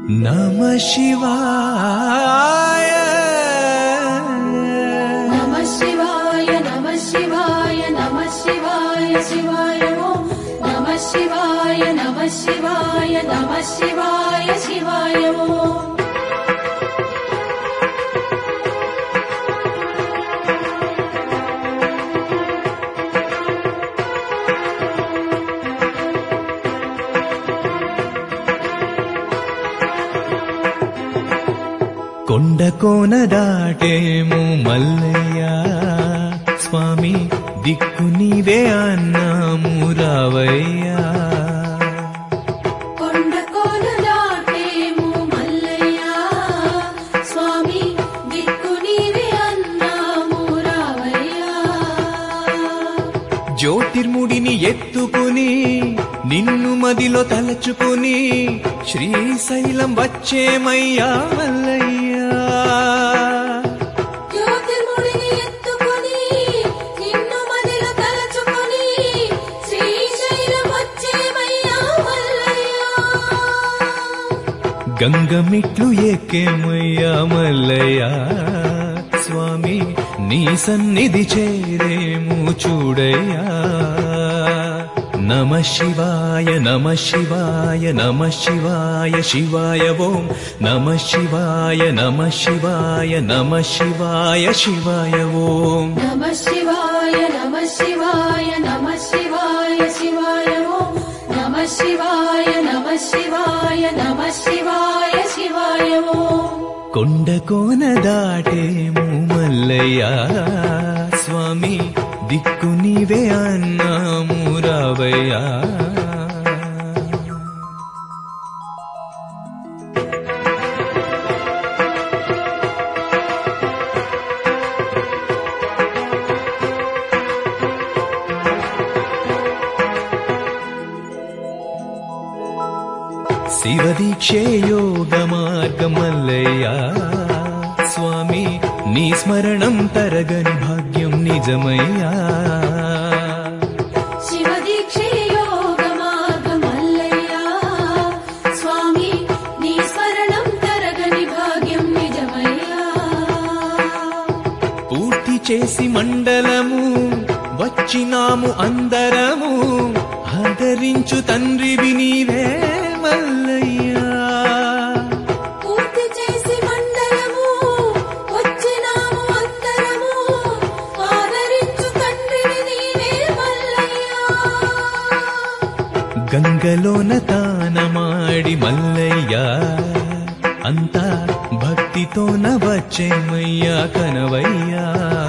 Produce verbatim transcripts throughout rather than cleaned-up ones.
नमः शिवाय नमः शिवाय नमः शिवाय नमः शिवाय शिवाय ओम नमः शिवाय नमः शिवाय नमः शिवाय शिवाय ओम కొండ కోన దాటేము మల్లయ్య స్వామి దిక్కు నీవే అన్నాము రావయ్యా కొండ కోన దాటేము మల్లయ్య స్వామి దిక్కు నీవే అన్నాము రావయ్యా జ్యోతిర్ముడిని ఎత్తుకుని నిన్ను మదిలో తలచుకుని శ్రీశైలం వచ్చేమయ్యా మల్లయ్య జ్యోతిర్ముడిని ఎత్తుకుని నిన్ను మదిలో తలచుకుని శ్రీశైలం వచ్చేమయ్యా మల్లయ్య గంగమిట్లు ఎక్కేమయ్యా మల్లయ్య స్వామి నీ సన్నిధి చేరేము చూడయ్యా नमः शिवाय नमः शिवाय नमः शिवाय शिवाय ओम नमः शिवाय नमः शिवाय नमः शिवाय शिवाय ओम नमः शिवाय नमः शिवाय नमः शिवाय शिवाय ओम नमः शिवाय नमः शिवाय नमः शिवाय शिवाय ओम కొండ కోన దాటేము మల్లయ్య స్వామి దిక్కు నీవే అన్నాము రావయ్యా శివదీక్షే యోగ మార్గమల్లయ్య స్వామి నీ స్మరణం తరగని భాగ్యం నిజమయ్యా శివదీక్షే యోగ మార్గమల్లయ్య స్వామి నీ స్మరణం తరగని భాగ్యం నిజమయ్యా పూర్తి చేసి మండలము వచ్చినాము అందరము ఆదరించు తండ్రివి నీవే మల్లయ్యా పూర్తి చేసి మండలము వచ్చినాము అందరము ఆదరించు తండ్రివి నీవే మల్లయ్యా గంగలోన తానమాడి మల్లయ్యా అంతా భక్తితోన వచ్చేమయ్యా కనవయ్యా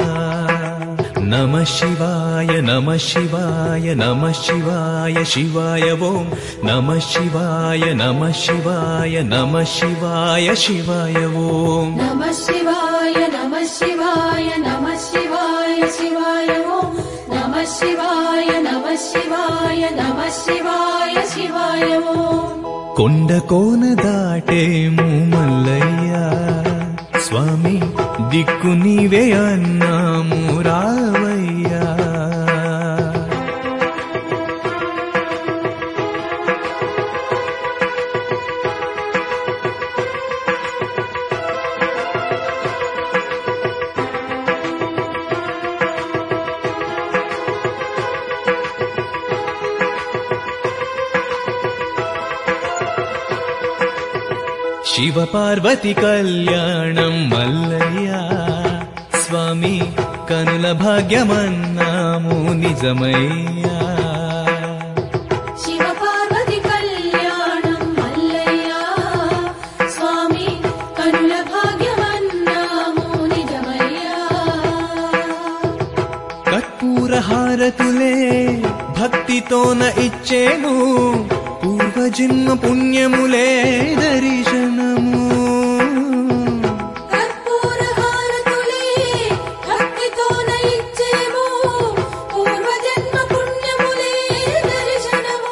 नमः शिवाय नमः शिवाय नमः शिवाय शिवाय ओम नमः शिवाय नमः शिवाय नमः शिवाय शिवाय ओम नमः शिवाय नमः शिवाय नमः शिवाय शिवाय ओम नमः शिवाय नमः शिवाय नमः शिवाय शिवाय ओम కొండ కోన దాటేము మల్లయ్య స్వామి దిక్కు నీవే అన్నాము రావయ్యా శివ పార్వతి కళ్యాణం మల్లయ్య స్వామి కనుల భాగ్యమన్నాము నిజమయ్యా శివ పార్వతి కళ్యాణం మల్లయ్య స్వామి కనుల భాగ్యమన్నాము నిజమయ్యా కర్పూర హారతులే భక్తితోన ఇచ్చేము పూర్వజన్మ పుణ్యములే దర్శనము కర్పూర హారతులే భక్తితోన ఇచ్చేము పూర్వజన్మ పుణ్యములే దర్శనము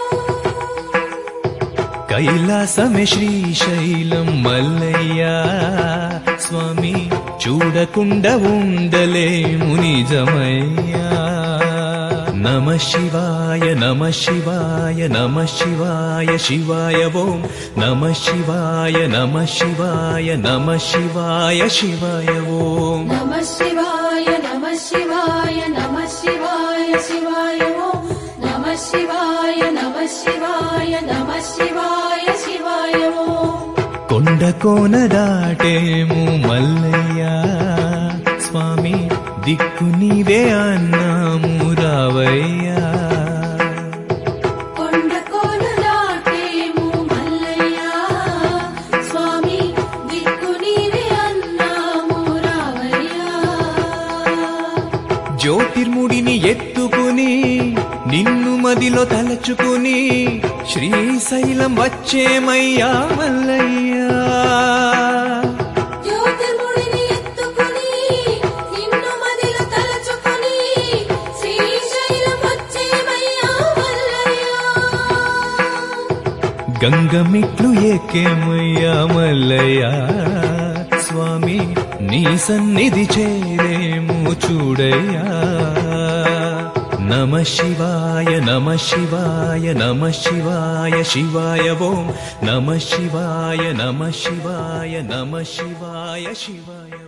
కైలాసమే శ్రీశైలం మల్లయ్య స్వామి చూడకుండా ఉండలేము నిజమయ్యా నమ శివాయ నమ శివాయ నమ శివాయ శివాయ ఓం నమ శివాయ నమ శివాయ నమ శివాయ శివాయ ఓం నమ శివాయ నమ శివాయ నమ శివాయ శివాయ ఓం నమ శివాయ నమ శివాయ నమ శివాయ శివాయ ఓం కొండ కోన దాటేము మల్లయ్య స్వామి దిక్కు నీవే అన్నాము రావయ్యా కొండ కోన దాటేము మల్లయ్య స్వామి దిక్కు నీవే అన్నాము రావయ్యా జ్యోతిర్ముడిని ఎత్తుకుని నిన్ను మదిలో తలచుకుని శ్రీశైలం వచ్చేమయ్యా మల్లయ్యా జ్యోతిర్ముడిని ఎత్తుకుని నిన్ను మదిలో తలచుకుని శ్రీశైలం వచ్చేమయ్యా మల్లయ్యా గంగమిట్లు ఎక్కేమయ్యా మల్లయ్యా స్వామి నీ సన్నిధి చేరేము చూడయ్యా నమ శివాయ నమ శివాయ నమ శివాయ శివాయ ఓం నమ శివాయ నమ శివాయ నమ శివాయ శివాయ